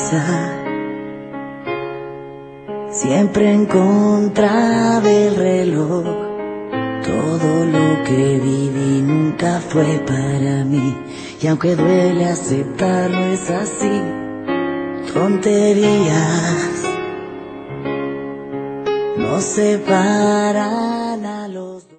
cabeza, siempre en contra del reloj. Todo lo que viví nunca fue para mí, y aunque duele aceptarlo es así. Tonterías nos separan.